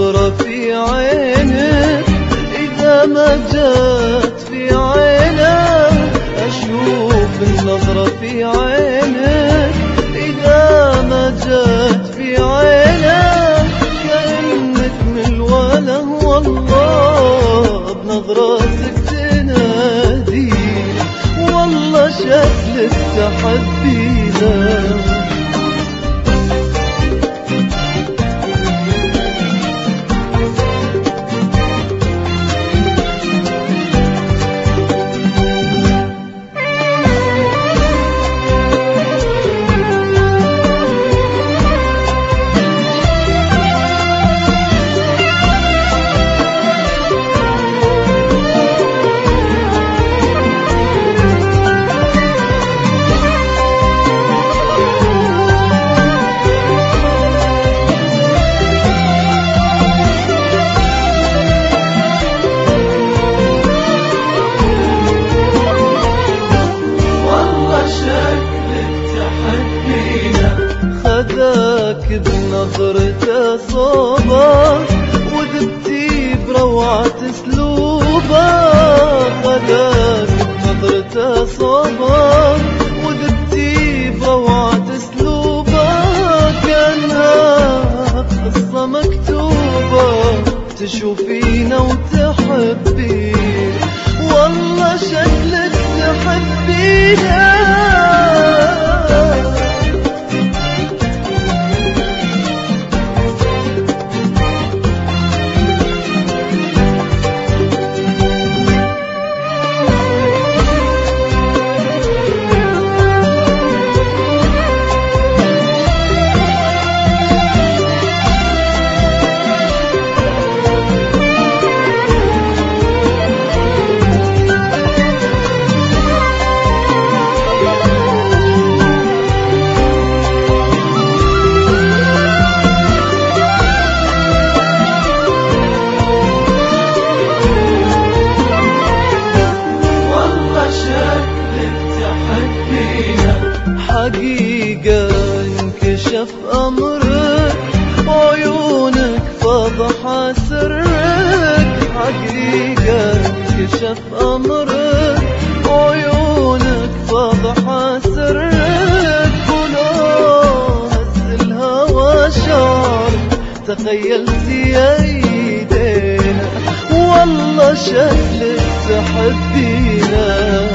النظرة في عينك إذا ما جات في عينك، أشوف النظرة في عينك إذا ما جات في عينك، كأنك من الوله والله بنظراتك تنادي، والله شكلك تحبينا. خذاك بنظرته صوبك وذبتي بروعة اسلوبك، خذاك بنظرته صوبك وذبتي بروعة اسلوبك، كأنها قصة مكتوبة تشوفينا وتحبين، والله شكلك تحبينا. حقيقة انكشف أمرك عيونك فضح سرك، حقيقة انكشف أمرك عيونك فضح سرك، ولو هز الهوى شعرك تخيلت ايدينا، والله شكلك تحبينا.